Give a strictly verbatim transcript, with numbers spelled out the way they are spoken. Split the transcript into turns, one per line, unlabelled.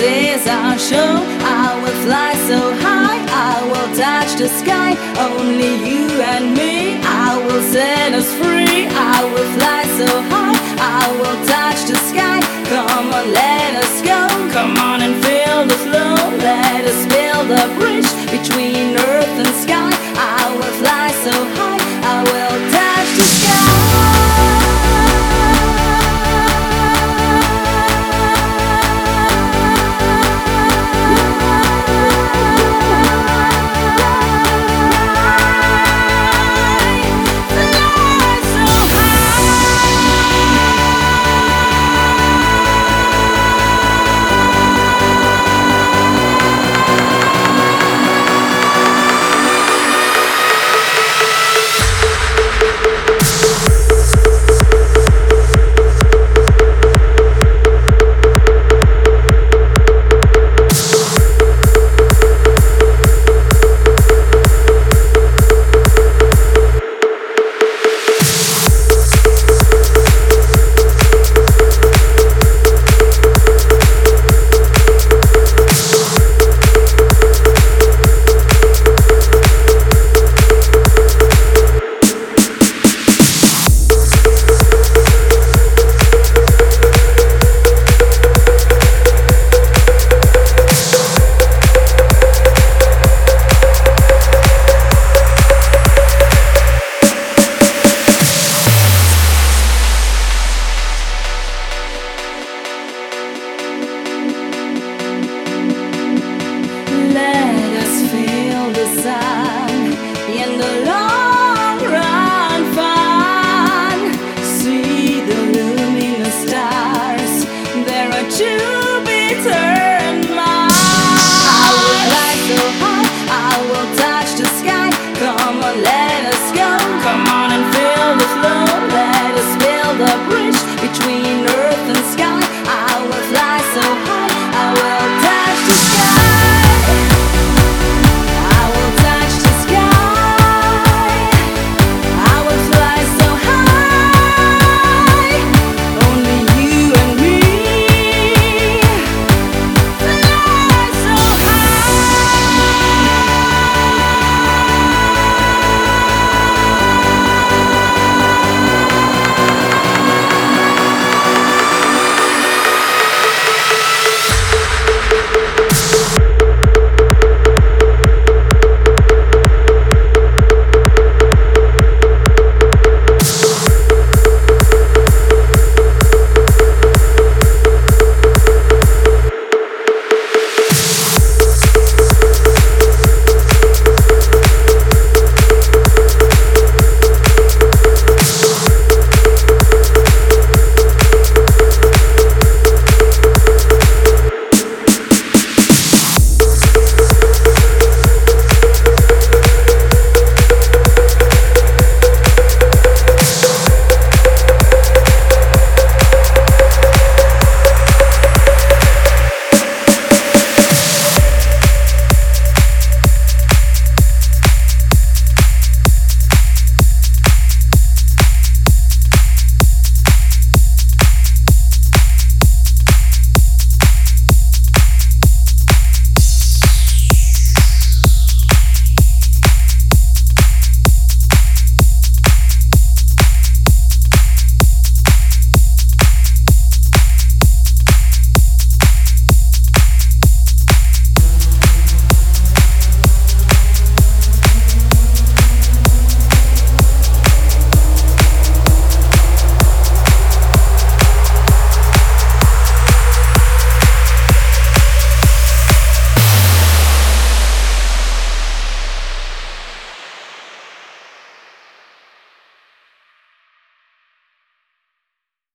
is our show. I will fly so high, I will touch the sky. Only you and me, I will set us free. I will fly so high, I will touch the sky. Come on, let us go. Come on and feel the flow. Let us build a bridge between earth and sky. I will fly so high.